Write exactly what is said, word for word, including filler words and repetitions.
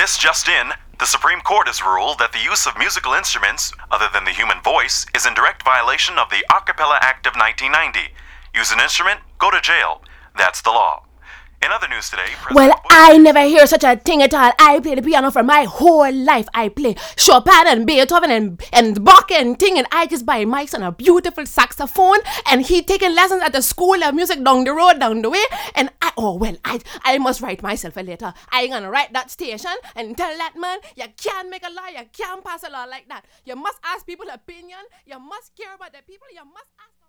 This just in, the Supreme Court has ruled that the use of musical instruments, other than the human voice, is in direct violation of the Acapella Act of nineteen ninety. Use an instrument, go to jail. That's the law. In other news today, President Well, Bush- I never hear such a thing at all. I play the piano for my whole life. I play Chopin and Beethoven and, and Bach and thing, and I just buy mics and a beautiful saxophone, and he taking lessons at the school of music down the road, down the way, and I, oh well, I I must write myself a letter. I gonna write that station and tell that man, you can't make a law, you can't pass a law like that. You must ask people opinion, you must care about the people, you must ask